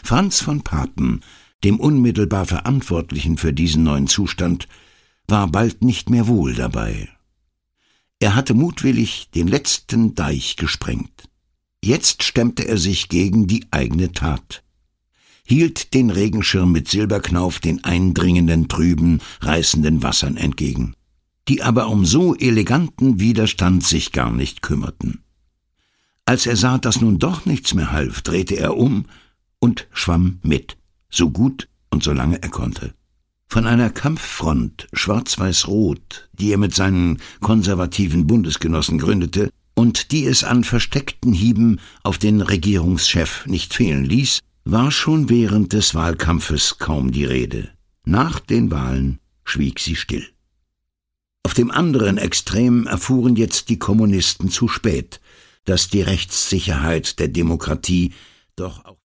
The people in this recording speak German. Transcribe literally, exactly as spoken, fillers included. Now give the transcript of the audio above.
Franz von Papen, dem unmittelbar Verantwortlichen für diesen neuen Zustand, war bald nicht mehr wohl dabei. Er hatte mutwillig den letzten Deich gesprengt. Jetzt stemmte er sich gegen die eigene Tat, hielt den Regenschirm mit Silberknauf den eindringenden, trüben, reißenden Wassern entgegen, die aber um so eleganten Widerstand sich gar nicht kümmerten. Als er sah, dass nun doch nichts mehr half, drehte er um und schwamm mit, so gut und so lange er konnte. Von einer Kampffront schwarz-weiß-rot, die er mit seinen konservativen Bundesgenossen gründete und die es an versteckten Hieben auf den Regierungschef nicht fehlen ließ, war schon während des Wahlkampfes kaum die Rede. Nach den Wahlen schwieg sie still. Auf dem anderen Extrem erfuhren jetzt die Kommunisten zu spät, dass die Rechtssicherheit der Demokratie doch auch